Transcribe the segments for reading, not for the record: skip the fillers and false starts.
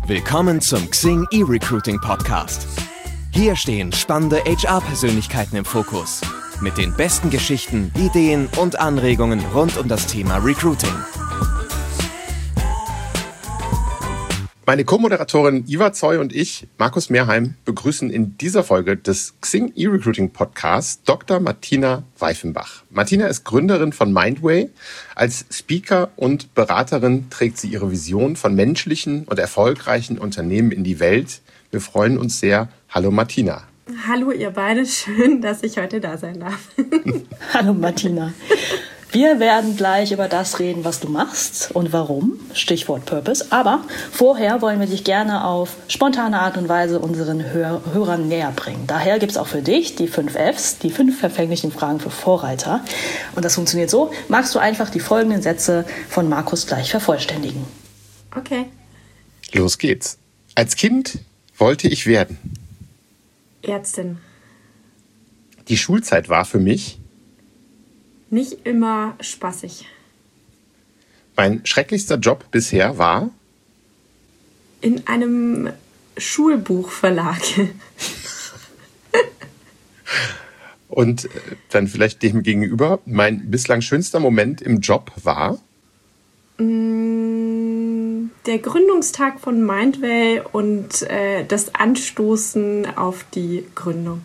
Willkommen zum Xing eRecruiting Podcast. Hier stehen spannende HR-Persönlichkeiten im Fokus. Mit den besten Geschichten, Ideen und Anregungen rund um das Thema Recruiting. Meine Co-Moderatorin Iva Zoy und ich, Markus Mehrheim, begrüßen in dieser Folge des Xing eRecruiting Podcasts Dr. Martina Weifenbach. Martina ist Gründerin von Mindway. Als Speaker und Beraterin trägt sie ihre Vision von menschlichen und erfolgreichen Unternehmen in die Welt. Wir freuen uns sehr. Hallo Martina. Hallo ihr beide, schön, dass ich heute da sein darf. Hallo Martina. Wir werden gleich über das reden, was du machst und warum, Stichwort Purpose. Aber vorher wollen wir dich gerne auf spontane Art und Weise unseren Hörern näher bringen. Daher gibt es auch für dich die 5 Fs, die 5 verfänglichen Fragen für Vorreiter. Und das funktioniert so: Magst du einfach die folgenden Sätze von Markus gleich vervollständigen? Okay. Los geht's. Als Kind wollte ich werden Ärztin. Die Schulzeit war für mich Nicht immer spaßig. mein schrecklichster Job bisher war In einem Schulbuchverlag. und dann vielleicht dem gegenüber mein bislang schönster Moment im Job war Der Gründungstag von Mindway und das Anstoßen auf die Gründung.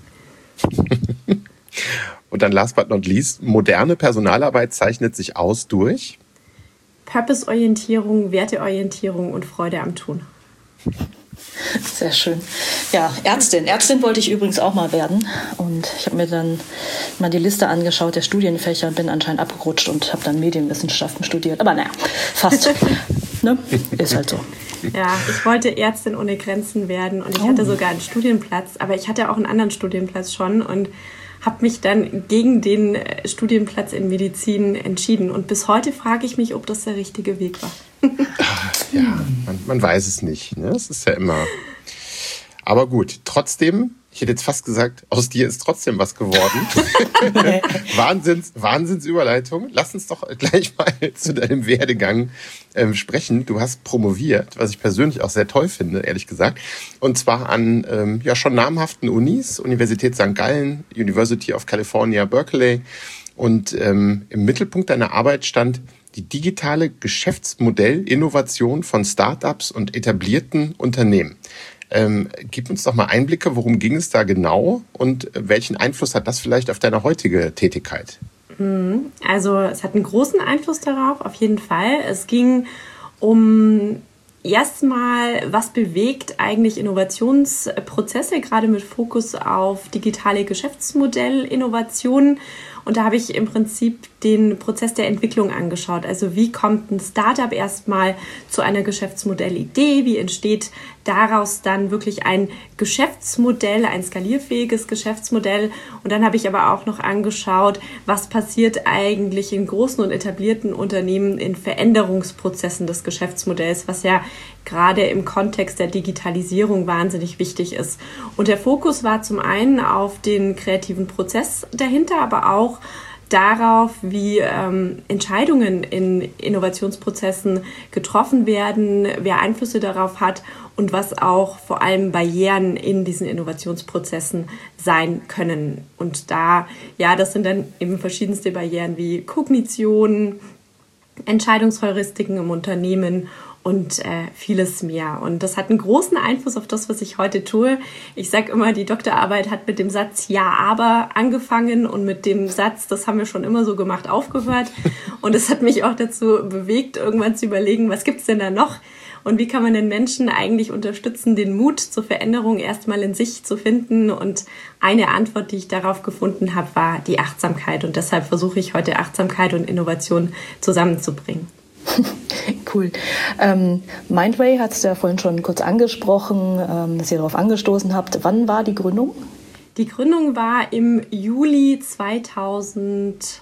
und dann last but not least, moderne Personalarbeit zeichnet sich aus durch Purpose-Orientierung, Werteorientierung und Freude am Tun. Sehr schön. Ja, Ärztin. Ärztin wollte ich übrigens auch mal werden. Und ich habe mir dann mal die Liste angeschaut der Studienfächer und bin anscheinend abgerutscht und habe dann Medienwissenschaften studiert. Aber naja, fast. Ne? Ist halt so. Ja, ich wollte Ärztin ohne Grenzen werden und ich hatte sogar einen Studienplatz, aber ich hatte auch einen anderen Studienplatz schon und habe mich dann gegen den Studienplatz in Medizin entschieden. Und bis heute frage ich mich, ob das der richtige Weg war. Ja, man weiß es nicht. Ne? Es ist ja immer. Aber gut, trotzdem, ich hätte jetzt fast gesagt, aus dir ist trotzdem was geworden. Wahnsinnsüberleitung. Lass uns doch gleich mal zu deinem Werdegang sprechen. Du hast promoviert, was ich persönlich auch sehr toll finde, ehrlich gesagt. Und zwar an schon namhaften Unis, Universität St. Gallen, University of California, Berkeley. Und im Mittelpunkt deiner Arbeit stand die digitale Geschäftsmodellinnovation von Startups und etablierten Unternehmen. Gib uns doch mal Einblicke, worum ging es da genau und welchen Einfluss hat das vielleicht auf deine heutige Tätigkeit? Also es hat einen großen Einfluss darauf, auf jeden Fall. Es ging um erstmal, was bewegt eigentlich Innovationsprozesse, gerade mit Fokus auf digitale Geschäftsmodellinnovationen. Und da habe ich im Prinzip den Prozess der Entwicklung angeschaut. Also wie kommt ein Startup erstmal zu einer Geschäftsmodellidee? Wie entsteht daraus dann wirklich ein Geschäftsmodell, ein skalierfähiges Geschäftsmodell? Und dann habe ich aber auch noch angeschaut, was passiert eigentlich in großen und etablierten Unternehmen in Veränderungsprozessen des Geschäftsmodells, was ja gerade im Kontext der Digitalisierung wahnsinnig wichtig ist. Und der Fokus war zum einen auf den kreativen Prozess dahinter, aber auch darauf, wie Entscheidungen in Innovationsprozessen getroffen werden, wer Einflüsse darauf hat und was auch vor allem Barrieren in diesen Innovationsprozessen sein können. Und das sind dann eben verschiedenste Barrieren wie Kognition, Entscheidungsheuristiken im Unternehmen und vieles mehr. Und das hat einen großen Einfluss auf das, was ich heute tue. Ich sage immer, die Doktorarbeit hat mit dem Satz Ja, aber angefangen und mit dem Satz, das haben wir schon immer so gemacht, aufgehört. Und es hat mich auch dazu bewegt, irgendwann zu überlegen, was gibt's denn da noch? Und wie kann man den Menschen eigentlich unterstützen, den Mut zur Veränderung erstmal in sich zu finden? Und eine Antwort, die ich darauf gefunden habe, war die Achtsamkeit. Und deshalb versuche ich heute Achtsamkeit und Innovation zusammenzubringen. Cool. Mindway hat es ja vorhin schon kurz angesprochen, dass ihr darauf angestoßen habt. Wann war die Gründung? Die Gründung war im Juli 2019.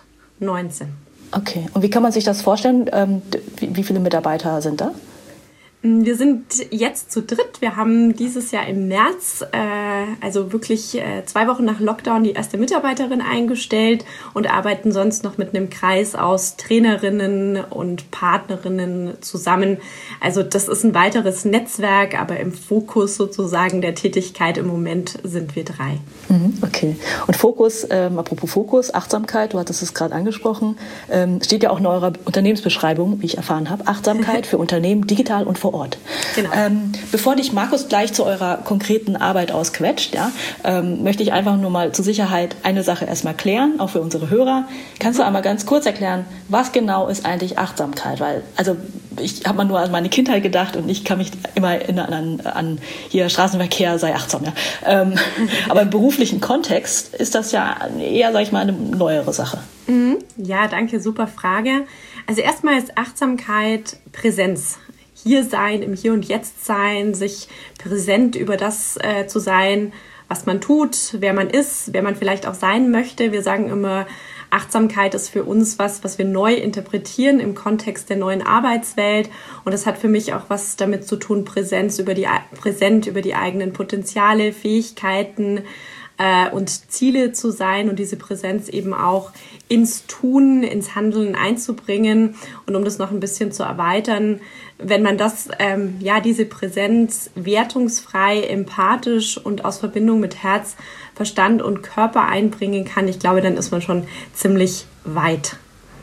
Okay. Und wie kann man sich das vorstellen? Wie viele Mitarbeiter sind da? Wir sind jetzt zu dritt. Wir haben dieses Jahr im März also wirklich 2 Wochen nach Lockdown die erste Mitarbeiterin eingestellt und arbeiten sonst noch mit einem Kreis aus Trainerinnen und Partnerinnen zusammen. Also das ist ein weiteres Netzwerk, aber im Fokus sozusagen der Tätigkeit im Moment sind wir 3. Okay. Und Fokus, apropos Fokus, Achtsamkeit, du hattest es gerade angesprochen, steht ja auch in eurer Unternehmensbeschreibung, wie ich erfahren habe, Achtsamkeit für Unternehmen digital und vor Ort. Genau. Bevor dich Markus gleich zu eurer konkreten Arbeit ausquetscht, möchte ich einfach nur mal zur Sicherheit eine Sache erstmal klären, auch für unsere Hörer. Kannst du einmal ganz kurz erklären, was genau ist eigentlich Achtsamkeit? Weil, also ich habe mal nur an meine Kindheit gedacht und ich kann mich immer erinnern an hier Straßenverkehr, sei achtsam. Ja. Aber im beruflichen Kontext ist das ja eher, sag ich mal, eine neuere Sache. Ja, danke, super Frage. Also erstmal ist Achtsamkeit Präsenz. Hier sein, im Hier und Jetzt sein, sich präsent über das zu sein, was man tut, wer man ist, wer man vielleicht auch sein möchte. Wir sagen immer, Achtsamkeit ist für uns was wir neu interpretieren im Kontext der neuen Arbeitswelt. Und das hat für mich auch was damit zu tun, präsent über die eigenen Potenziale, Fähigkeiten und Ziele zu sein und diese Präsenz eben auch ins Tun, ins Handeln einzubringen. Und um das noch ein bisschen zu erweitern, wenn man das, diese Präsenz wertungsfrei, empathisch und aus Verbindung mit Herz, Verstand und Körper einbringen kann, ich glaube, dann ist man schon ziemlich weit.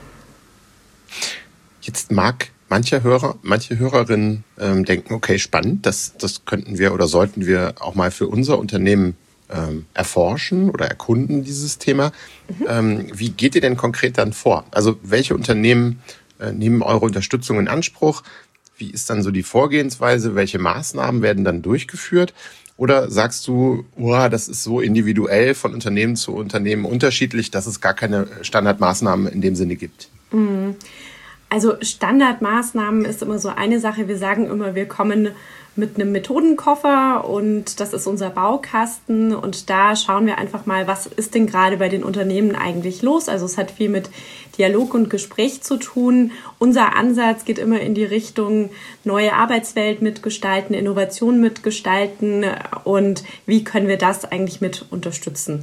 Jetzt mag manche Hörerinnen denken, okay, spannend, das könnten wir oder sollten wir auch mal für unser Unternehmen erforschen oder erkunden, dieses Thema. Wie geht ihr denn konkret dann vor? Also welche Unternehmen nehmen eure Unterstützung in Anspruch? Wie ist dann so die Vorgehensweise? Welche Maßnahmen werden dann durchgeführt? Oder sagst du, das ist so individuell von Unternehmen zu Unternehmen unterschiedlich, dass es gar keine Standardmaßnahmen in dem Sinne gibt? Also Standardmaßnahmen ist immer so eine Sache. Wir sagen immer, wir kommen mit einem Methodenkoffer und das ist unser Baukasten und da schauen wir einfach mal, was ist denn gerade bei den Unternehmen eigentlich los. Also es hat viel mit Dialog und Gespräch zu tun. Unser Ansatz geht immer in die Richtung neue Arbeitswelt mitgestalten, Innovation mitgestalten und wie können wir das eigentlich mit unterstützen.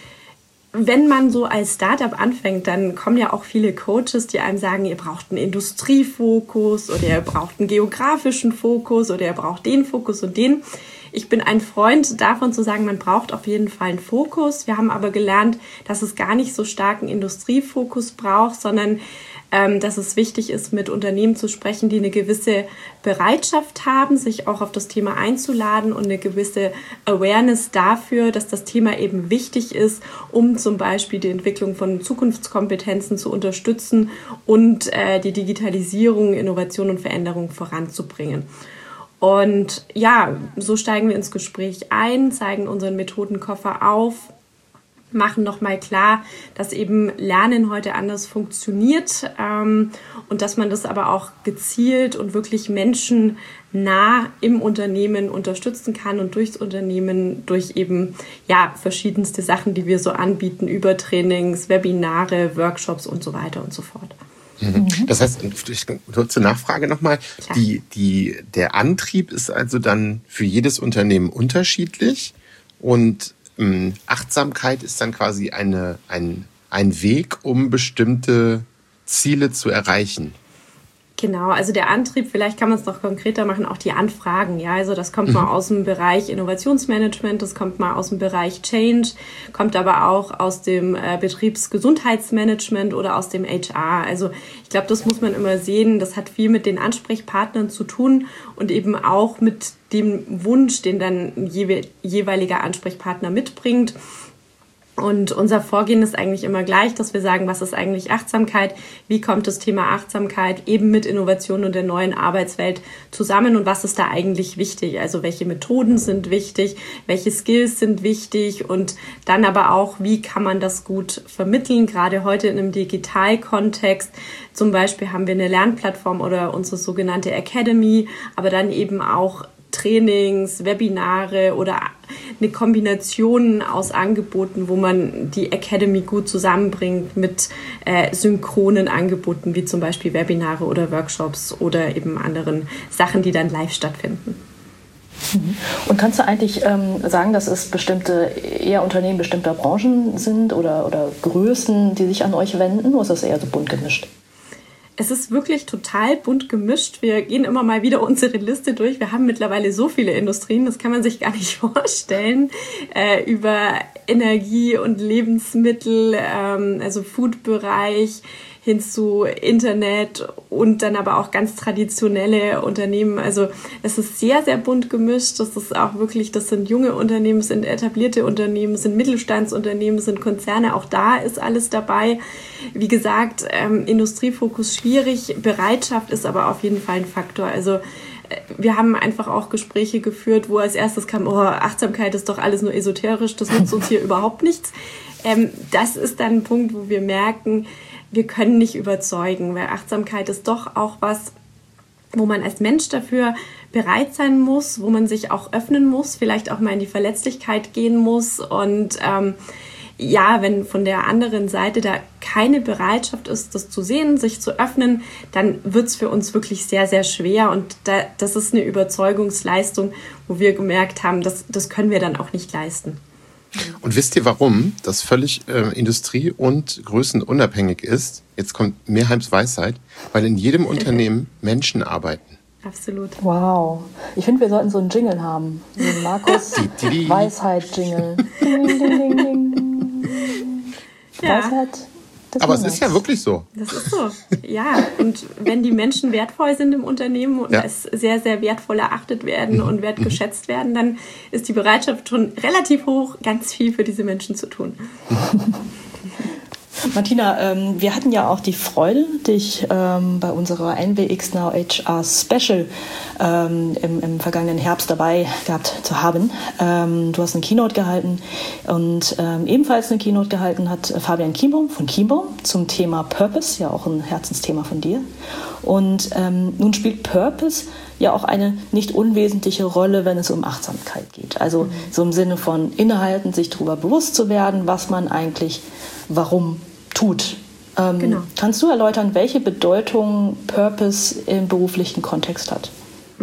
Wenn man so als Startup anfängt, dann kommen ja auch viele Coaches, die einem sagen, ihr braucht einen Industriefokus oder ihr braucht einen geografischen Fokus oder ihr braucht den Fokus und den. Ich bin ein Freund davon zu sagen, man braucht auf jeden Fall einen Fokus. Wir haben aber gelernt, dass es gar nicht so starken Industriefokus braucht, sondern dass es wichtig ist, mit Unternehmen zu sprechen, die eine gewisse Bereitschaft haben, sich auch auf das Thema einzuladen und eine gewisse Awareness dafür, dass das Thema eben wichtig ist, um zum Beispiel die Entwicklung von Zukunftskompetenzen zu unterstützen und die Digitalisierung, Innovation und Veränderung voranzubringen. Und ja, so steigen wir ins Gespräch ein, zeigen unseren Methodenkoffer auf, machen nochmal klar, dass eben Lernen heute anders funktioniert und dass man das aber auch gezielt und wirklich menschennah im Unternehmen unterstützen kann und durchs Unternehmen durch eben verschiedenste Sachen, die wir so anbieten, über Trainings, Webinare, Workshops und so weiter und so fort. Das heißt, kurze Nachfrage nochmal, der Antrieb ist also dann für jedes Unternehmen unterschiedlich und Achtsamkeit ist dann quasi ein Weg, um bestimmte Ziele zu erreichen. Genau, also der Antrieb, vielleicht kann man es noch konkreter machen, auch die Anfragen. Ja, also das kommt mal aus dem Bereich Innovationsmanagement, das kommt mal aus dem Bereich Change, kommt aber auch aus dem Betriebsgesundheitsmanagement oder aus dem HR. Also ich glaube, das muss man immer sehen. Das hat viel mit den Ansprechpartnern zu tun und eben auch mit dem Wunsch, den dann ein jeweiliger Ansprechpartner mitbringt. Und unser Vorgehen ist eigentlich immer gleich, dass wir sagen, was ist eigentlich Achtsamkeit? Wie kommt das Thema Achtsamkeit eben mit Innovation und der neuen Arbeitswelt zusammen? Und was ist da eigentlich wichtig? Also welche Methoden sind wichtig? Welche Skills sind wichtig? Und dann aber auch, wie kann man das gut vermitteln? Gerade heute in einem Digitalkontext. Zum Beispiel haben wir eine Lernplattform oder unsere sogenannte Academy, aber dann eben auch Trainings, Webinare oder eine Kombination aus Angeboten, wo man die Academy gut zusammenbringt mit synchronen Angeboten, wie zum Beispiel Webinare oder Workshops oder eben anderen Sachen, die dann live stattfinden. Und kannst du eigentlich sagen, dass es bestimmte eher Unternehmen bestimmter Branchen sind oder Größen, die sich an euch wenden, oder ist das eher so bunt gemischt? Es ist wirklich total bunt gemischt. Wir gehen immer mal wieder unsere Liste durch. Wir haben mittlerweile so viele Industrien, das kann man sich gar nicht vorstellen. Über Energie und Lebensmittel, also Food-Bereich, hin zu Internet und dann aber auch ganz traditionelle Unternehmen. Also es ist sehr, sehr bunt gemischt. Das ist auch wirklich, das sind junge Unternehmen, sind etablierte Unternehmen, sind Mittelstandsunternehmen, sind Konzerne. Auch da ist alles dabei. Wie gesagt, Industriefokus schwierig. Bereitschaft ist aber auf jeden Fall ein Faktor. Also wir haben einfach auch Gespräche geführt, wo als erstes kam, Achtsamkeit ist doch alles nur esoterisch, das nutzt uns hier überhaupt nichts. Das ist dann ein Punkt, wo wir merken, wir können nicht überzeugen, weil Achtsamkeit ist doch auch was, wo man als Mensch dafür bereit sein muss, wo man sich auch öffnen muss, vielleicht auch mal in die Verletzlichkeit gehen muss. Und wenn von der anderen Seite da keine Bereitschaft ist, das zu sehen, sich zu öffnen, dann wird es für uns wirklich sehr, sehr schwer. Und das ist eine Überzeugungsleistung, wo wir gemerkt haben, das können wir dann auch nicht leisten. Und wisst ihr, warum das völlig industrie- und größenunabhängig ist? Jetzt kommt Mehrheims Weisheit, weil in jedem Unternehmen Menschen arbeiten. Absolut. Wow. Ich finde, wir sollten so einen Jingle haben. So einen Markus Weisheit-Jingle. Ding, ding, ding, ding. Ja. Weisheit. Aber es ist ja wirklich so. Das ist so, ja. Und wenn die Menschen wertvoll sind im Unternehmen und als sehr, sehr wertvoll erachtet werden und wertgeschätzt werden, dann ist die Bereitschaft schon relativ hoch, ganz viel für diese Menschen zu tun. Martina, wir hatten ja auch die Freude, dich bei unserer NWX Now HR Special im vergangenen Herbst dabei gehabt zu haben. Du hast eine Keynote gehalten und ebenfalls eine Keynote gehalten hat Fabian Kienbaum von Kienbaum zum Thema Purpose, ja auch ein Herzensthema von dir. Und nun spielt Purpose ja auch eine nicht unwesentliche Rolle, wenn es um Achtsamkeit geht. Also so im Sinne von innehalten, sich darüber bewusst zu werden, was man eigentlich warum tut. Genau. Kannst du erläutern, welche Bedeutung Purpose im beruflichen Kontext hat?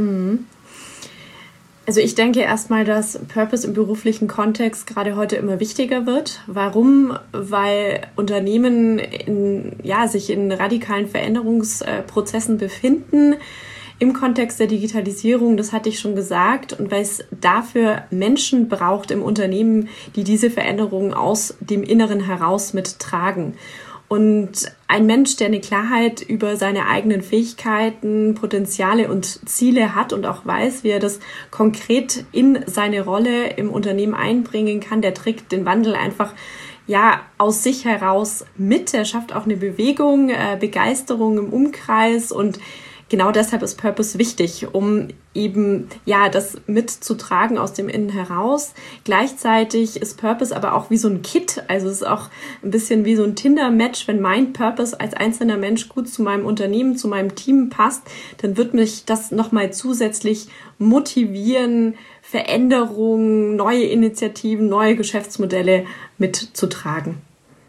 Also ich denke erstmal, dass Purpose im beruflichen Kontext gerade heute immer wichtiger wird. Warum? Weil Unternehmen sich in radikalen Veränderungsprozessen befinden. Im Kontext der Digitalisierung, das hatte ich schon gesagt, und weil es dafür Menschen braucht im Unternehmen, die diese Veränderungen aus dem Inneren heraus mittragen. Und ein Mensch, der eine Klarheit über seine eigenen Fähigkeiten, Potenziale und Ziele hat und auch weiß, wie er das konkret in seine Rolle im Unternehmen einbringen kann, der trägt den Wandel einfach aus sich heraus mit. Er schafft auch eine Bewegung, Begeisterung im Umkreis und genau deshalb ist Purpose wichtig, um eben das mitzutragen aus dem Innen heraus. Gleichzeitig ist Purpose aber auch wie so ein Kit, also es ist auch ein bisschen wie so ein Tinder-Match. Wenn mein Purpose als einzelner Mensch gut zu meinem Unternehmen, zu meinem Team passt, dann wird mich das nochmal zusätzlich motivieren, Veränderungen, neue Initiativen, neue Geschäftsmodelle mitzutragen.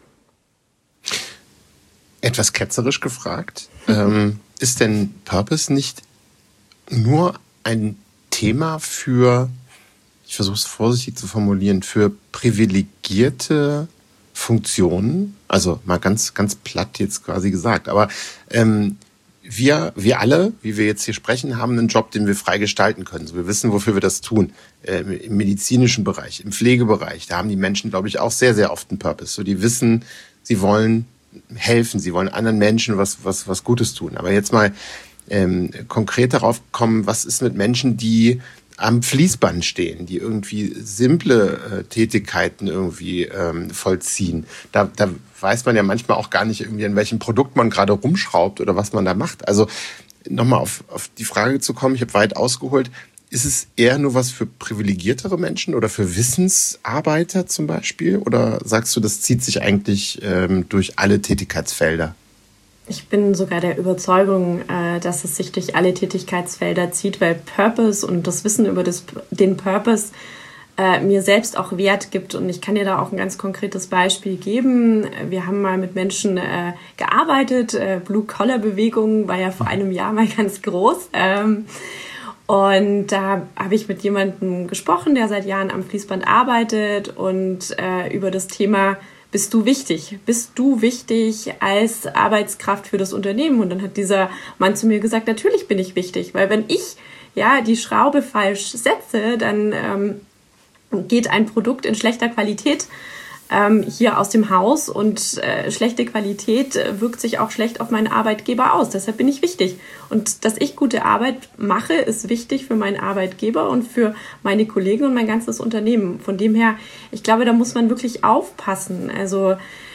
Etwas ketzerisch gefragt. Ist denn Purpose nicht nur ein Thema für, ich versuche es vorsichtig zu formulieren, für privilegierte Funktionen? Also mal ganz, ganz platt jetzt quasi gesagt. Aber wir alle, wie wir jetzt hier sprechen, haben einen Job, den wir frei gestalten können. So, wir wissen, wofür wir das tun. Im medizinischen Bereich, im Pflegebereich, da haben die Menschen, glaube ich, auch sehr, sehr oft einen Purpose. So, die wissen, sie wollen helfen, sie wollen anderen Menschen was Gutes tun. Aber jetzt mal konkret darauf kommen, was ist mit Menschen, die am Fließband stehen, die irgendwie simple Tätigkeiten irgendwie vollziehen. Da weiß man ja manchmal auch gar nicht irgendwie, an welchem Produkt man gerade rumschraubt oder was man da macht. Also nochmal auf die Frage zu kommen, ich habe weit ausgeholt, ist es eher nur was für privilegiertere Menschen oder für Wissensarbeiter zum Beispiel? Oder sagst du, das zieht sich eigentlich durch alle Tätigkeitsfelder? Ich bin sogar der Überzeugung, dass es sich durch alle Tätigkeitsfelder zieht, weil Purpose und das Wissen über den Purpose mir selbst auch Wert gibt. Und ich kann dir da auch ein ganz konkretes Beispiel geben. Wir haben mal mit Menschen gearbeitet. Blue-Collar-Bewegung war ja vor einem Jahr mal ganz groß. Und da habe ich mit jemandem gesprochen, der seit Jahren am Fließband arbeitet und über das Thema: Bist du wichtig? Bist du wichtig als Arbeitskraft für das Unternehmen? Und dann hat dieser Mann zu mir gesagt: Natürlich bin ich wichtig, weil wenn ich die Schraube falsch setze, dann geht ein Produkt in schlechter Qualität hier aus dem Haus und schlechte Qualität wirkt sich auch schlecht auf meinen Arbeitgeber aus. Deshalb bin ich wichtig. Und dass ich gute Arbeit mache, ist wichtig für meinen Arbeitgeber und für meine Kollegen und mein ganzes Unternehmen. Von dem her, ich glaube, da muss man wirklich aufpassen. Also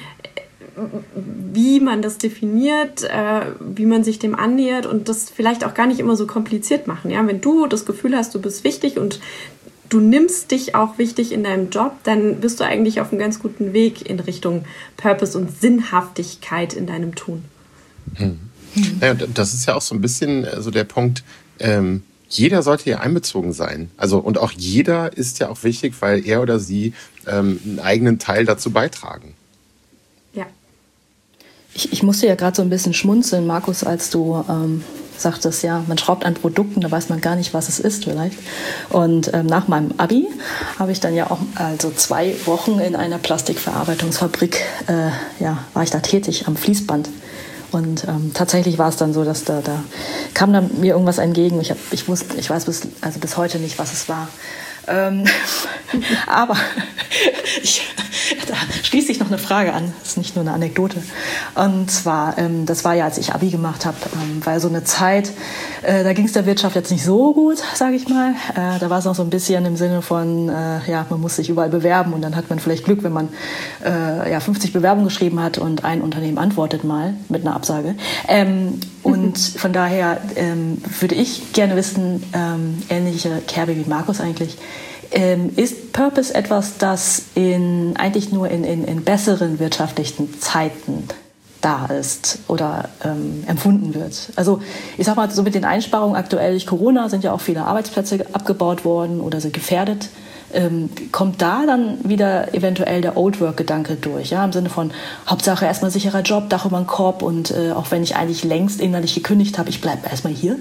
wie man das definiert, wie man sich dem annähert und das vielleicht auch gar nicht immer so kompliziert machen. Ja? Wenn du das Gefühl hast, du bist wichtig und du nimmst dich auch wichtig in deinem Job, dann bist du eigentlich auf einem ganz guten Weg in Richtung Purpose und Sinnhaftigkeit in deinem Tun. Naja, das ist ja auch so ein bisschen so der Punkt, jeder sollte hier einbezogen sein. Also, und auch jeder ist ja auch wichtig, weil er oder sie einen eigenen Teil dazu beitragen. Ja. Ich musste ja gerade so ein bisschen schmunzeln, Markus, als du sagtest, ja, man schraubt an Produkten, da weiß man gar nicht, was es ist vielleicht. Und nach meinem Abi habe ich dann ja auch 2 Wochen in einer Plastikverarbeitungsfabrik, war ich da tätig am Fließband. Und tatsächlich war es dann so, dass da kam dann mir irgendwas entgegen. Ich weiß bis heute nicht, was es war. Aber da schließt sich noch eine Frage an, das ist nicht nur eine Anekdote. Und zwar, das war ja, als ich Abi gemacht habe, weil so eine Zeit, da ging es der Wirtschaft jetzt nicht so gut, sage ich mal. Da war es noch so ein bisschen im Sinne von, man muss sich überall bewerben und dann hat man vielleicht Glück, wenn man 50 Bewerbungen geschrieben hat und ein Unternehmen antwortet mal mit einer Absage. Und von daher würde ich gerne wissen, ähnliche Kerbe wie Markus eigentlich, ist Purpose etwas, das eigentlich nur in besseren wirtschaftlichen Zeiten da ist oder empfunden wird? Also ich sag mal, so mit den Einsparungen aktuell durch Corona sind ja auch viele Arbeitsplätze abgebaut worden oder sind gefährdet. Kommt da dann wieder eventuell der Old-Work-Gedanke durch? Ja? Im Sinne von Hauptsache erstmal sicherer Job, Dach über den Kopf und auch wenn ich eigentlich längst innerlich gekündigt habe, ich bleibe erstmal hier?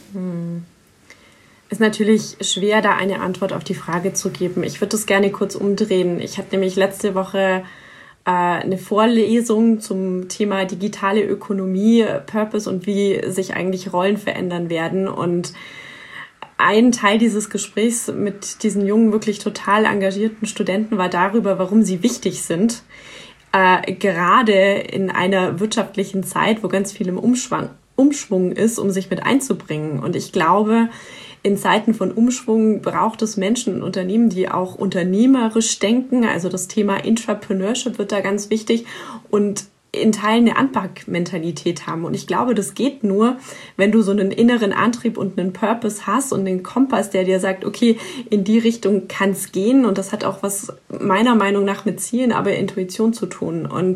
Ist natürlich schwer, da eine Antwort auf die Frage zu geben. Ich würde das gerne kurz umdrehen. Ich hatte nämlich letzte Woche eine Vorlesung zum Thema digitale Ökonomie, Purpose und wie sich eigentlich Rollen verändern werden. Und ein Teil dieses Gesprächs mit diesen jungen, wirklich total engagierten Studenten war darüber, warum sie wichtig sind. Gerade in einer wirtschaftlichen Zeit, wo ganz viel im Umschwung ist, um sich mit einzubringen. Und ich glaube, in Zeiten von Umschwung braucht es Menschen und Unternehmen, die auch unternehmerisch denken. Also das Thema Entrepreneurship wird da ganz wichtig und in Teilen eine Anpackmentalität haben. Und ich glaube, das geht nur, wenn du so einen inneren Antrieb und einen Purpose hast und einen Kompass, der dir sagt, okay, in die Richtung kann es gehen. Und das hat auch was meiner Meinung nach mit Zielen, aber Intuition zu tun. Und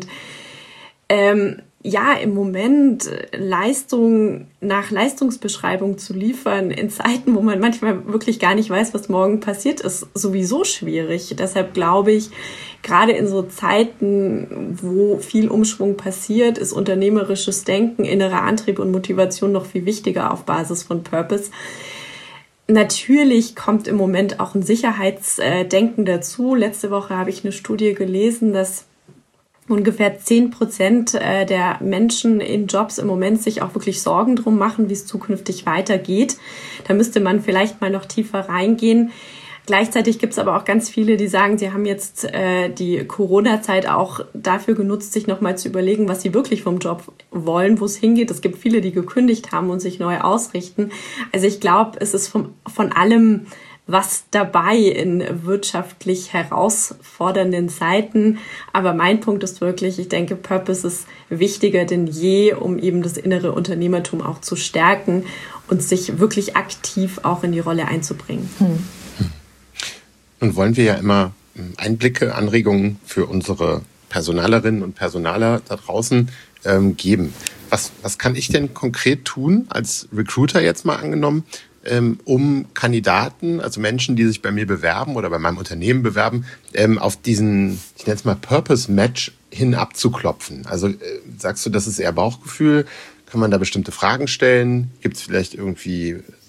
im Moment Leistung nach Leistungsbeschreibung zu liefern in Zeiten, wo man manchmal wirklich gar nicht weiß, was morgen passiert, ist sowieso schwierig. Deshalb glaube ich, gerade in so Zeiten, wo viel Umschwung passiert, ist unternehmerisches Denken, innerer Antrieb und Motivation noch viel wichtiger auf Basis von Purpose. Natürlich kommt im Moment auch ein Sicherheitsdenken dazu. Letzte Woche habe ich eine Studie gelesen, dass ungefähr 10% der Menschen in Jobs im Moment sich auch wirklich Sorgen drum machen, wie es zukünftig weitergeht. Da müsste man vielleicht mal noch tiefer reingehen. Gleichzeitig gibt es aber auch ganz viele, die sagen, sie haben jetzt die Corona-Zeit auch dafür genutzt, sich nochmal zu überlegen, was sie wirklich vom Job wollen, wo es hingeht. Es gibt viele, die gekündigt haben und sich neu ausrichten. Also ich glaube, es ist von allem was dabei in wirtschaftlich herausfordernden Zeiten. Aber mein Punkt ist wirklich, ich denke, Purpose ist wichtiger denn je, um eben das innere Unternehmertum auch zu stärken und sich wirklich aktiv auch in die Rolle einzubringen. Nun wollen wir ja immer Einblicke, Anregungen für unsere Personalerinnen und Personaler da draußen geben. Was kann ich denn konkret tun, als Recruiter jetzt mal angenommen, um Kandidaten, also Menschen, die sich bei mir bewerben oder bei meinem Unternehmen bewerben, auf diesen, ich nenne es mal Purpose-Match hin abzuklopfen? Also sagst du, das ist eher Bauchgefühl? Kann man da bestimmte Fragen stellen? Gibt es vielleicht irgendwie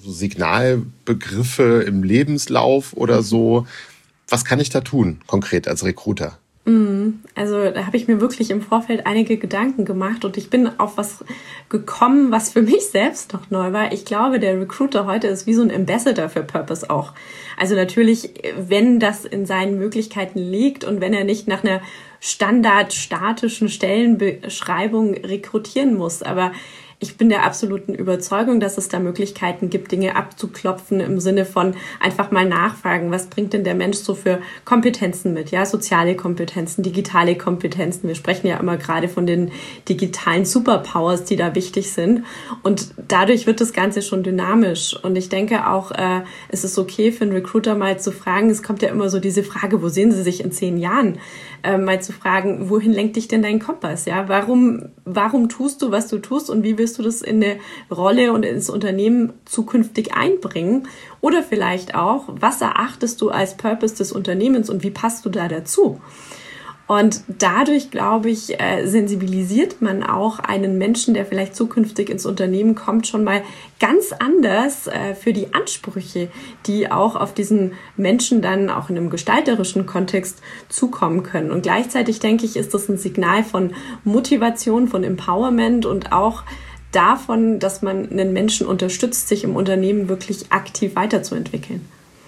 so Signalbegriffe im Lebenslauf oder so. Was kann ich da tun, konkret als Recruiter? Also da habe ich mir wirklich im Vorfeld einige Gedanken gemacht und ich bin auf was gekommen, was für mich selbst noch neu war. Ich glaube, der Recruiter heute ist wie so ein Ambassador für Purpose auch. Also natürlich, wenn das in seinen Möglichkeiten liegt und wenn er nicht nach einer standardstatischen Stellenbeschreibung rekrutieren muss. Aber ich bin der absoluten Überzeugung, dass es da Möglichkeiten gibt, Dinge abzuklopfen im Sinne von einfach mal nachfragen, was bringt denn der Mensch so für Kompetenzen mit? Ja, soziale Kompetenzen, digitale Kompetenzen. Wir sprechen ja immer gerade von den digitalen Superpowers, die da wichtig sind. Und dadurch wird das Ganze schon dynamisch. Und ich denke auch, es ist okay für einen Recruiter mal zu fragen, es kommt ja immer so diese Frage, wo sehen Sie sich in 10 Jahren? Mal zu fragen, wohin lenkt dich denn dein Kompass? Ja, warum tust du, was du tust und wie willst du das in eine Rolle und ins Unternehmen zukünftig einbringen? Oder vielleicht auch, was erachtest du als Purpose des Unternehmens und wie passt du da dazu? Und dadurch, glaube ich, sensibilisiert man auch einen Menschen, der vielleicht zukünftig ins Unternehmen kommt, schon mal ganz anders für die Ansprüche, die auch auf diesen Menschen dann auch in einem gestalterischen Kontext zukommen können. Und gleichzeitig, denke ich, ist das ein Signal von Motivation, von Empowerment und auch davon, dass man einen Menschen unterstützt, sich im Unternehmen wirklich aktiv weiterzuentwickeln.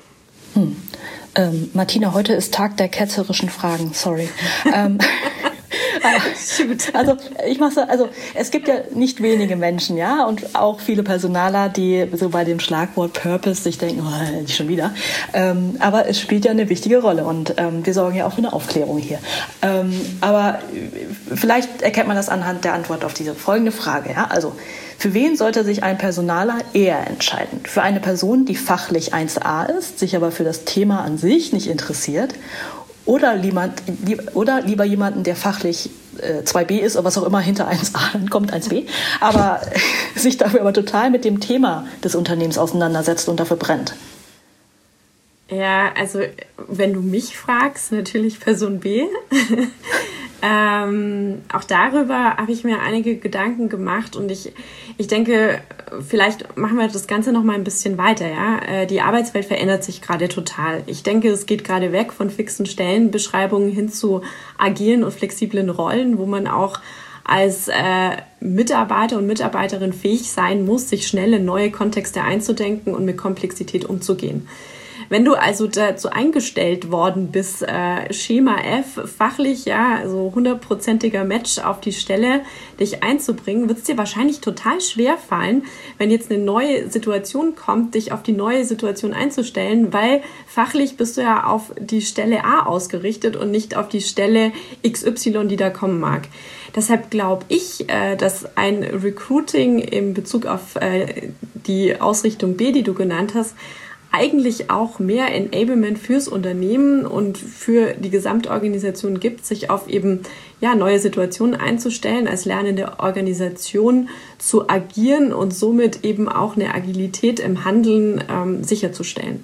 Martina, heute ist Tag der ketzerischen Fragen, sorry. Also es gibt ja nicht wenige Menschen, ja, und auch viele Personaler, die so bei dem Schlagwort Purpose sich denken, oh, nicht schon wieder. Aber es spielt ja eine wichtige Rolle und wir sorgen ja auch für eine Aufklärung hier. Aber vielleicht erkennt man das anhand der Antwort auf diese folgende Frage, ja, also für wen sollte sich ein Personaler eher entscheiden? Für eine Person, die fachlich 1A ist, sich aber für das Thema an sich nicht interessiert? Oder lieber jemanden, der fachlich 2B ist oder was auch immer hinter 1A, dann kommt 1B, aber sich dafür aber total mit dem Thema des Unternehmens auseinandersetzt und dafür brennt? Ja, also wenn du mich fragst, natürlich Person B. Auch darüber habe ich mir einige Gedanken gemacht und ich denke, vielleicht machen wir das Ganze noch mal ein bisschen weiter. Ja? Die Arbeitswelt verändert sich gerade total. Ich denke, es geht gerade weg von fixen Stellenbeschreibungen hin zu agilen und flexiblen Rollen, wo man auch als Mitarbeiter und Mitarbeiterin fähig sein muss, sich schnell in neue Kontexte einzudenken und mit Komplexität umzugehen. Wenn du also dazu eingestellt worden bist, Schema F, fachlich, ja, so 100%iger Match auf die Stelle, dich einzubringen, wird es dir wahrscheinlich total schwer fallen, wenn jetzt eine neue Situation kommt, dich auf die neue Situation einzustellen, weil fachlich bist du ja auf die Stelle A ausgerichtet und nicht auf die Stelle XY, die da kommen mag. Deshalb glaube ich, dass ein Recruiting in Bezug auf die Ausrichtung B, die du genannt hast, eigentlich auch mehr Enablement fürs Unternehmen und für die Gesamtorganisation gibt, sich auf eben neue Situationen einzustellen, als lernende Organisation zu agieren und somit eben auch eine Agilität im Handeln sicherzustellen.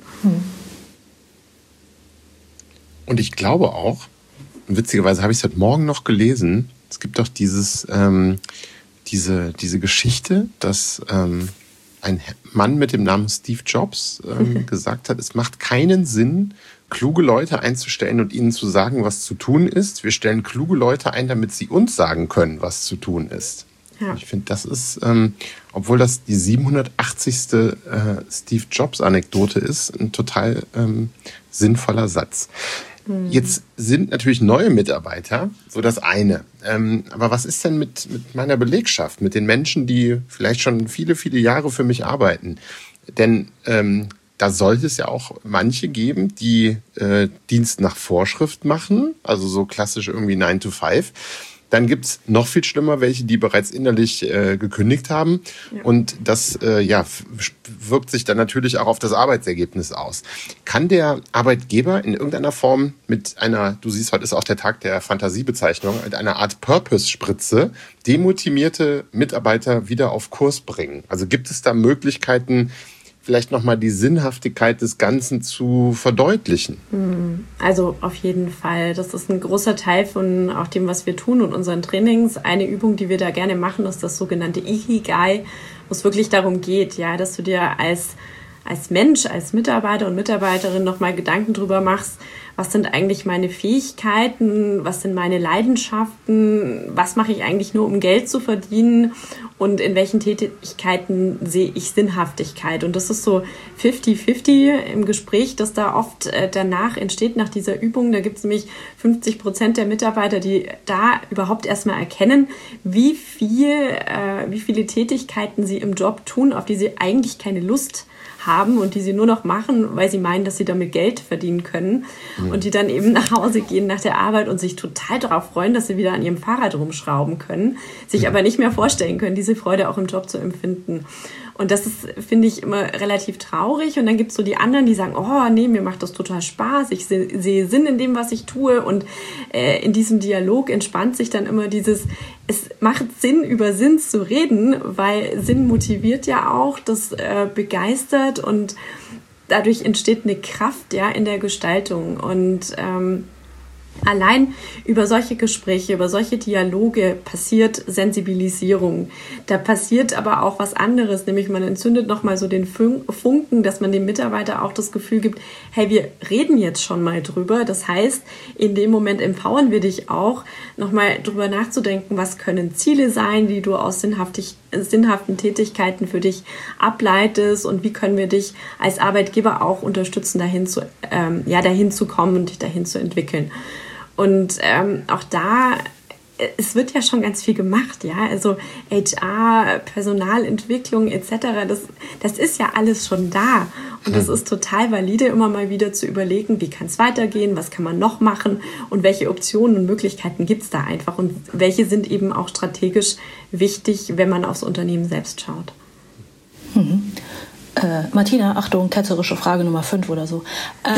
Und ich glaube auch, witzigerweise habe ich es heute Morgen noch gelesen, es gibt doch diese Geschichte, dass ein Mann mit dem Namen Steve Jobs gesagt hat, es macht keinen Sinn, kluge Leute einzustellen und ihnen zu sagen, was zu tun ist. Wir stellen kluge Leute ein, damit sie uns sagen können, was zu tun ist. Ja. Ich finde, das ist, obwohl das die 780. Steve Jobs-Anekdote ist, ein total sinnvoller Satz. Jetzt sind natürlich neue Mitarbeiter so das eine. Aber was ist denn mit meiner Belegschaft, mit den Menschen, die vielleicht schon viele, viele Jahre für mich arbeiten? Denn da sollte es ja auch manche geben, die Dienst nach Vorschrift machen, also so klassisch irgendwie 9 to 5. Dann gibt's noch viel schlimmer welche, die bereits innerlich gekündigt haben. Ja. Und das wirkt sich dann natürlich auch auf das Arbeitsergebnis aus. Kann der Arbeitgeber in irgendeiner Form mit einer, du siehst, heute ist auch der Tag der Fantasiebezeichnung, mit einer Art Purpose-Spritze demotivierte Mitarbeiter wieder auf Kurs bringen? Also gibt es da Möglichkeiten, vielleicht nochmal die Sinnhaftigkeit des Ganzen zu verdeutlichen. Also auf jeden Fall. Das ist ein großer Teil von auch dem, was wir tun und unseren Trainings. Eine Übung, die wir da gerne machen, ist das sogenannte Ikigai, wo es wirklich darum geht, ja, dass du dir als Mensch, als Mitarbeiter und Mitarbeiterin nochmal Gedanken drüber machst, was sind eigentlich meine Fähigkeiten, was sind meine Leidenschaften, was mache ich eigentlich nur, um Geld zu verdienen und in welchen Tätigkeiten sehe ich Sinnhaftigkeit. Und das ist so 50-50 im Gespräch, das da oft danach entsteht, nach dieser Übung. Da gibt es nämlich 50% der Mitarbeiter, die da überhaupt erstmal erkennen, wie viele Tätigkeiten sie im Job tun, auf die sie eigentlich keine Lust haben und die sie nur noch machen, weil sie meinen, dass sie damit Geld verdienen können und die dann eben nach Hause gehen nach der Arbeit und sich total darauf freuen, dass sie wieder an ihrem Fahrrad rumschrauben können, sich aber nicht mehr vorstellen können, diese Freude auch im Job zu empfinden. Und das ist, finde ich, immer relativ traurig. Und dann gibt es so die anderen, die sagen, oh nee, mir macht das total Spaß, ich sehe Sinn in dem, was ich tue. Und in diesem Dialog entspannt sich dann immer es macht Sinn, über Sinn zu reden, weil Sinn motiviert ja auch, das begeistert und dadurch entsteht eine Kraft, ja, in der Gestaltung. Und allein über solche Gespräche, über solche Dialoge passiert Sensibilisierung. Da passiert aber auch was anderes, nämlich man entzündet nochmal so den Funken, dass man dem Mitarbeiter auch das Gefühl gibt, hey, wir reden jetzt schon mal drüber. Das heißt, in dem Moment empowern wir dich auch, nochmal drüber nachzudenken, was können Ziele sein, die du aus sinnhaften Tätigkeiten für dich ableitest und wie können wir dich als Arbeitgeber auch unterstützen, dahin zu kommen und dich dahin zu entwickeln. Und auch da, es wird ja schon ganz viel gemacht, ja, also HR, Personalentwicklung etc., das ist ja alles schon da und das ist total valide, immer mal wieder zu überlegen, wie kann es weitergehen, was kann man noch machen und welche Optionen und Möglichkeiten gibt es da einfach und welche sind eben auch strategisch wichtig, wenn man aufs Unternehmen selbst schaut. Martina, Achtung, ketzerische Frage Nummer 5 oder so.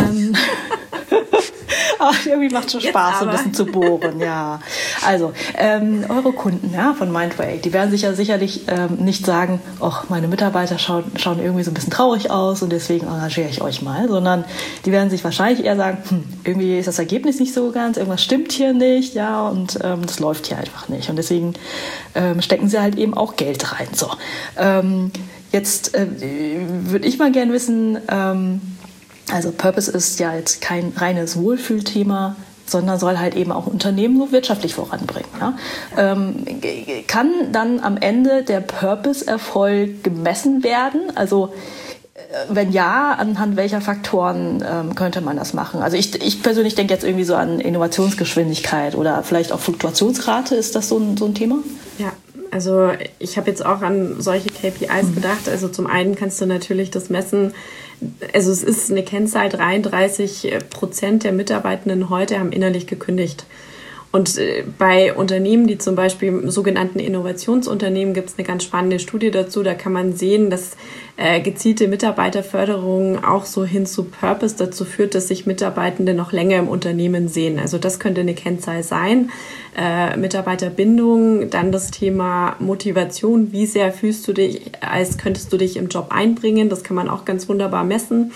Aber irgendwie macht schon Spaß, so ein bisschen zu bohren, ja. Also, eure Kunden, ja, von Mindway, die werden sich ja sicherlich nicht sagen, ach, meine Mitarbeiter schauen irgendwie so ein bisschen traurig aus und deswegen engagiere ich euch mal, sondern die werden sich wahrscheinlich eher sagen, irgendwie ist das Ergebnis nicht so ganz, irgendwas stimmt hier nicht, ja, und das läuft hier einfach nicht. Und deswegen stecken sie halt eben auch Geld rein. So, jetzt würde ich mal gerne wissen, also Purpose ist ja jetzt kein reines Wohlfühlthema, sondern soll halt eben auch Unternehmen nur wirtschaftlich voranbringen. Ja? Kann dann am Ende der Purpose-Erfolg gemessen werden? Also wenn ja, anhand welcher Faktoren könnte man das machen? Also ich persönlich denke jetzt irgendwie so an Innovationsgeschwindigkeit oder vielleicht auch Fluktuationsrate. Ist das so ein Thema? Ja. Also ich habe jetzt auch an solche KPIs gedacht. Also zum einen kannst du natürlich das messen. Also es ist eine Kennzahl, 33% der Mitarbeitenden heute haben innerlich gekündigt. Und bei Unternehmen, die zum Beispiel im sogenannten Innovationsunternehmen, gibt es eine ganz spannende Studie dazu. Da kann man sehen, dass gezielte Mitarbeiterförderung auch so hin zu Purpose dazu führt, dass sich Mitarbeitende noch länger im Unternehmen sehen. Also das könnte eine Kennzahl sein. Mitarbeiterbindung, dann das Thema Motivation. Wie sehr fühlst du dich, als könntest du dich im Job einbringen? Das kann man auch ganz wunderbar messen.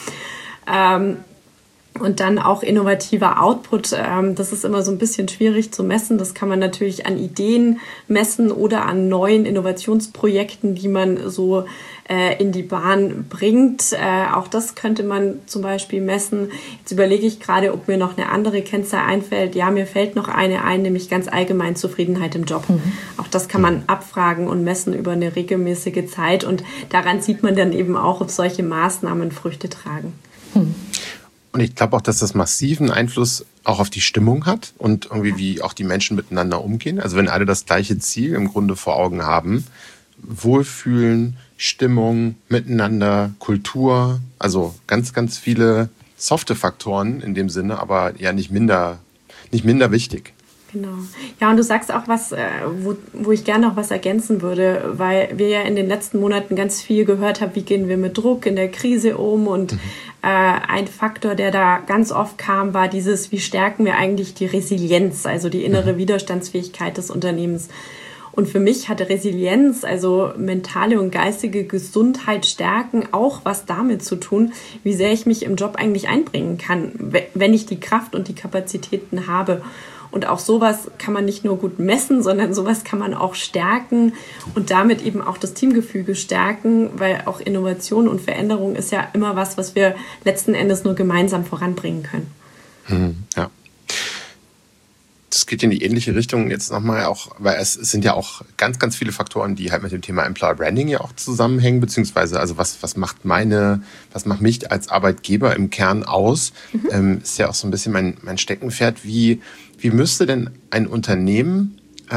Und dann auch innovativer Output, das ist immer so ein bisschen schwierig zu messen. Das kann man natürlich an Ideen messen oder an neuen Innovationsprojekten, die man so in die Bahn bringt. Auch das könnte man zum Beispiel messen. Jetzt überlege ich gerade, ob mir noch eine andere Kennzahl einfällt. Ja, mir fällt noch eine ein, nämlich ganz allgemein Zufriedenheit im Job. Auch das kann man abfragen und messen über eine regelmäßige Zeit. Und daran sieht man dann eben auch, ob solche Maßnahmen Früchte tragen. Und ich glaube auch, dass das massiven Einfluss auch auf die Stimmung hat und irgendwie wie auch die Menschen miteinander umgehen. Also wenn alle das gleiche Ziel im Grunde vor Augen haben, Wohlfühlen, Stimmung, Miteinander, Kultur, also ganz, ganz viele softe Faktoren in dem Sinne, aber ja nicht minder wichtig. Genau. Ja, und du sagst auch was, wo ich gerne noch was ergänzen würde, weil wir ja in den letzten Monaten ganz viel gehört haben, wie gehen wir mit Druck in der Krise um und ein Faktor, der da ganz oft kam, war dieses, wie stärken wir eigentlich die Resilienz, also die innere Widerstandsfähigkeit des Unternehmens. Und für mich hat Resilienz, also mentale und geistige Gesundheit stärken, auch was damit zu tun, wie sehr ich mich im Job eigentlich einbringen kann, wenn ich die Kraft und die Kapazitäten habe. Und auch sowas kann man nicht nur gut messen, sondern sowas kann man auch stärken und damit eben auch das Teamgefüge stärken, weil auch Innovation und Veränderung ist ja immer was wir letzten Endes nur gemeinsam voranbringen können. Ja. Das geht in die ähnliche Richtung jetzt nochmal auch, weil es sind ja auch ganz, ganz viele Faktoren, die halt mit dem Thema Employer Branding ja auch zusammenhängen, beziehungsweise also was macht mich als Arbeitgeber im Kern aus, ist ja auch so ein bisschen mein Steckenpferd. Wie müsste denn ein Unternehmen,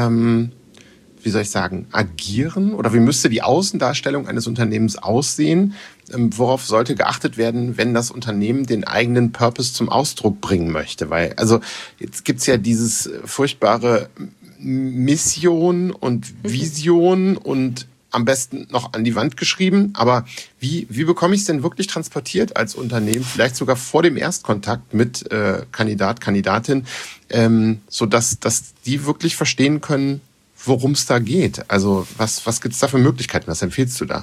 agieren oder wie müsste die Außendarstellung eines Unternehmens aussehen? Worauf sollte geachtet werden, wenn das Unternehmen den eigenen Purpose zum Ausdruck bringen möchte? Weil, also jetzt gibt's ja dieses furchtbare Mission und Vision und am besten noch an die Wand geschrieben. Aber wie bekomme ich es denn wirklich transportiert als Unternehmen, vielleicht sogar vor dem Erstkontakt mit Kandidat, Kandidatin, sodass die wirklich verstehen können, worum es da geht? Also was gibt es da für Möglichkeiten? Was empfiehlst du da?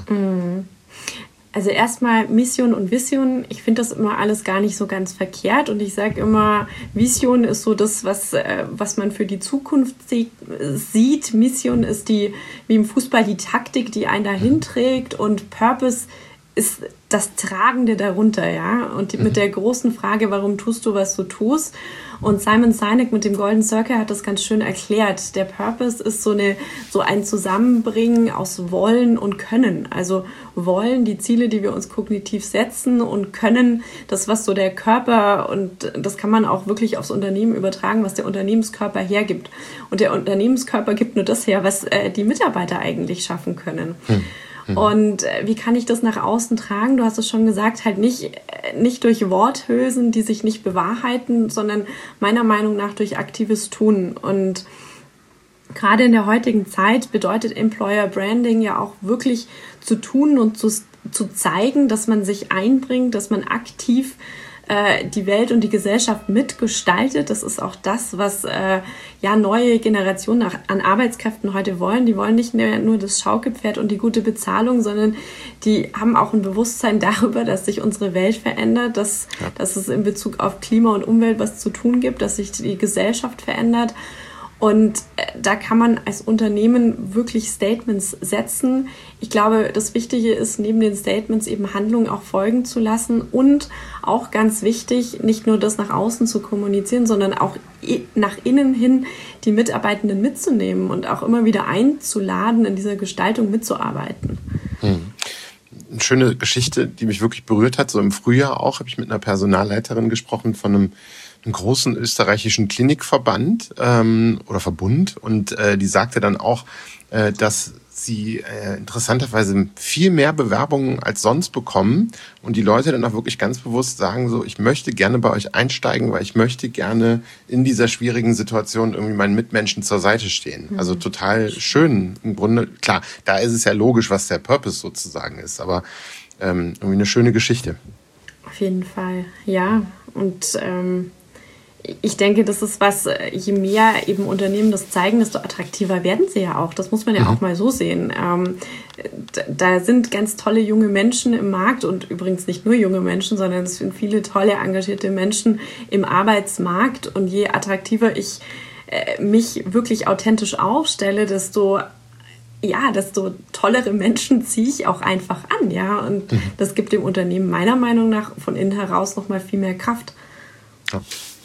Also erstmal Mission und Vision. Ich finde das immer alles gar nicht so ganz verkehrt. Und ich sage immer, Vision ist so das, was man für die Zukunft sieht. Mission ist wie im Fußball die Taktik, die einen dahin trägt. Und Purpose ist das Tragende darunter, ja. Und mit der großen Frage, warum tust du, was du tust? Und Simon Sinek mit dem Golden Circle hat das ganz schön erklärt. Der Purpose ist so ein Zusammenbringen aus Wollen und Können. Also Wollen, die Ziele, die wir uns kognitiv setzen, und Können, das, was so der Körper, und das kann man auch wirklich aufs Unternehmen übertragen, was der Unternehmenskörper hergibt. Und der Unternehmenskörper gibt nur das her, was die Mitarbeiter eigentlich schaffen können. Und wie kann ich das nach außen tragen? Du hast es schon gesagt, halt nicht durch Worthülsen, die sich nicht bewahrheiten, sondern meiner Meinung nach durch aktives Tun. Und gerade in der heutigen Zeit bedeutet Employer Branding ja auch wirklich zu tun und zu zeigen, dass man sich einbringt, dass man aktiv die Welt und die Gesellschaft mitgestaltet. Das ist auch das, was neue Generationen an Arbeitskräften heute wollen. Die wollen nicht mehr nur das Schaukelpferd und die gute Bezahlung, sondern die haben auch ein Bewusstsein darüber, dass sich unsere Welt verändert, dass es in Bezug auf Klima und Umwelt was zu tun gibt, dass sich die Gesellschaft verändert. Und da kann man als Unternehmen wirklich Statements setzen. Ich glaube, das Wichtige ist, neben den Statements eben Handlungen auch folgen zu lassen und auch ganz wichtig, nicht nur das nach außen zu kommunizieren, sondern auch nach innen hin die Mitarbeitenden mitzunehmen und auch immer wieder einzuladen, in dieser Gestaltung mitzuarbeiten. Eine schöne Geschichte, die mich wirklich berührt hat. So im Frühjahr auch habe ich mit einer Personalleiterin gesprochen von einem großen österreichischen Klinikverband oder Verbund, und die sagte dann auch, dass sie interessanterweise viel mehr Bewerbungen als sonst bekommen und die Leute dann auch wirklich ganz bewusst sagen so, ich möchte gerne bei euch einsteigen, weil ich möchte gerne in dieser schwierigen Situation irgendwie meinen Mitmenschen zur Seite stehen. Also total schön im Grunde. Klar, da ist es ja logisch, was der Purpose sozusagen ist, aber irgendwie eine schöne Geschichte. Auf jeden Fall, ja. Und ich denke, das ist was, je mehr eben Unternehmen das zeigen, desto attraktiver werden sie ja auch. Das muss man ja auch mal so sehen. Da sind ganz tolle junge Menschen im Markt und übrigens nicht nur junge Menschen, sondern es sind viele tolle, engagierte Menschen im Arbeitsmarkt. Und je attraktiver ich mich wirklich authentisch aufstelle, desto tollere Menschen ziehe ich auch einfach an. Ja? Und das gibt dem Unternehmen meiner Meinung nach von innen heraus noch mal viel mehr Kraft. Ja.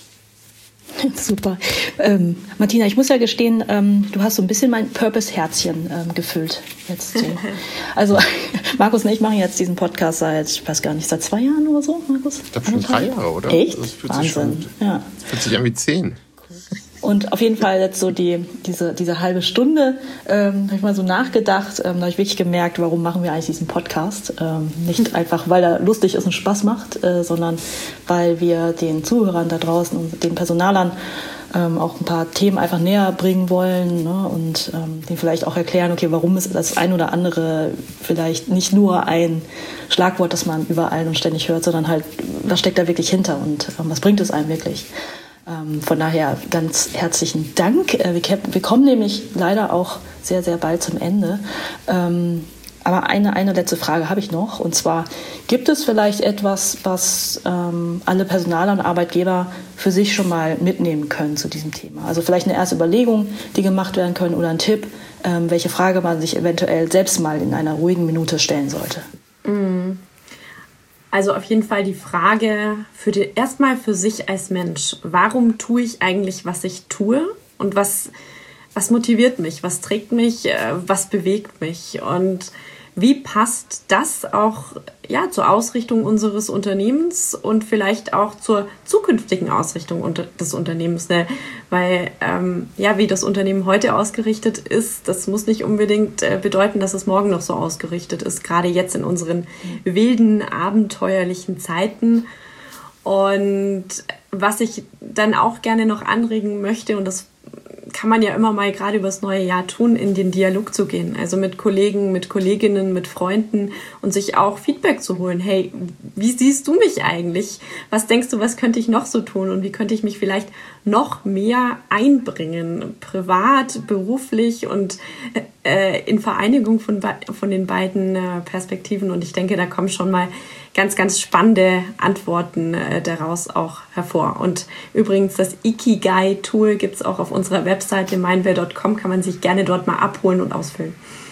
Super. Martina, ich muss ja gestehen, du hast so ein bisschen mein Purpose-Herzchen gefüllt. Jetzt so. Also Markus und ich machen jetzt diesen Podcast seit 2 Jahren oder so, Markus? Ich glaube schon 3 Jahre, oder? Echt? Das fühlt Wahnsinn. Fühlt sich an wie 10. Und auf jeden Fall jetzt so diese halbe Stunde habe ich mal so nachgedacht, da habe ich wirklich gemerkt, warum machen wir eigentlich diesen Podcast. Nicht einfach, weil er lustig ist und Spaß macht, sondern weil wir den Zuhörern da draußen und den Personalern auch ein paar Themen einfach näher bringen wollen, ne? Und denen vielleicht auch erklären, okay, warum ist das ein oder andere vielleicht nicht nur ein Schlagwort, das man überall und ständig hört, sondern halt, was steckt da wirklich hinter und was bringt es einem wirklich? Von daher ganz herzlichen Dank. Wir kommen nämlich leider auch sehr, sehr bald zum Ende. Aber eine letzte Frage habe ich noch. Und zwar, gibt es vielleicht etwas, was alle Personaler und Arbeitgeber für sich schon mal mitnehmen können zu diesem Thema? Also vielleicht eine erste Überlegung, die gemacht werden können, oder ein Tipp, welche Frage man sich eventuell selbst mal in einer ruhigen Minute stellen sollte. Also auf jeden Fall die Frage erstmal für sich als Mensch. Warum tue ich eigentlich, was ich tue? Und was motiviert mich? Was trägt mich? Was bewegt mich? Und wie passt das auch zur Ausrichtung unseres Unternehmens und vielleicht auch zur zukünftigen Ausrichtung des Unternehmens? Ne? Weil wie das Unternehmen heute ausgerichtet ist, das muss nicht unbedingt bedeuten, dass es morgen noch so ausgerichtet ist. Gerade jetzt in unseren wilden, abenteuerlichen Zeiten. Und was ich dann auch gerne noch anregen möchte, und das kann man ja immer mal gerade über das neue Jahr tun, in den Dialog zu gehen. Also mit Kollegen, mit Kolleginnen, mit Freunden und sich auch Feedback zu holen. Hey, wie siehst du mich eigentlich? Was denkst du, was könnte ich noch so tun? Und wie könnte ich mich vielleicht noch mehr einbringen? Privat, beruflich und in Vereinigung von den beiden Perspektiven. Und ich denke, da kommen schon mal ganz, ganz spannende Antworten daraus auch hervor. Und übrigens, das Ikigai-Tool gibt es auch auf unserer Webseite mindware.com, kann man sich gerne dort mal abholen und ausfüllen.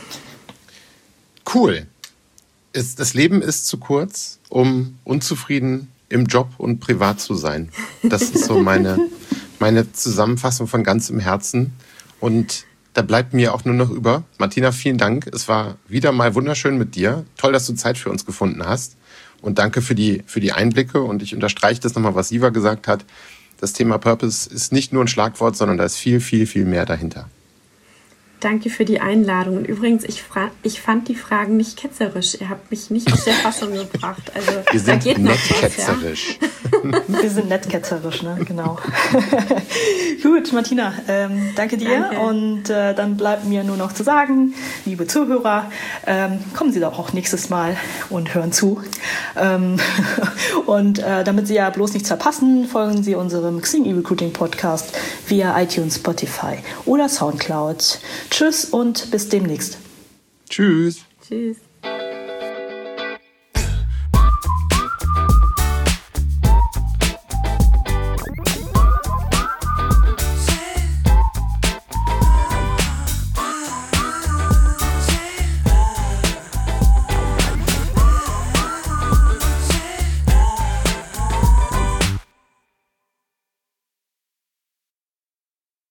Cool. Das Leben ist zu kurz, um unzufrieden im Job und privat zu sein. Das ist so meine Zusammenfassung von ganzem Herzen. Und da bleibt mir auch nur noch über. Martina, vielen Dank. Es war wieder mal wunderschön mit dir. Toll, dass du Zeit für uns gefunden hast. Und danke für die Einblicke. Und ich unterstreiche das nochmal, was Siva gesagt hat. Das Thema Purpose ist nicht nur ein Schlagwort, sondern da ist viel, viel, viel mehr dahinter. Danke für die Einladung. Und übrigens, ich fand die Fragen nicht ketzerisch. Ihr habt mich nicht aus der Fassung gebracht. Also, wir sind da geht nett noch was, ketzerisch. Ja? Wir sind nett ketzerisch, ne? Genau. Gut, Martina, danke dir. Danke. Und dann bleibt mir nur noch zu sagen, liebe Zuhörer, kommen Sie doch auch nächstes Mal und hören zu. Und damit Sie ja bloß nichts verpassen, folgen Sie unserem Xing E-Recruiting Podcast via iTunes, Spotify oder Soundcloud. Tschüss und bis demnächst. Tschüss. Tschüss.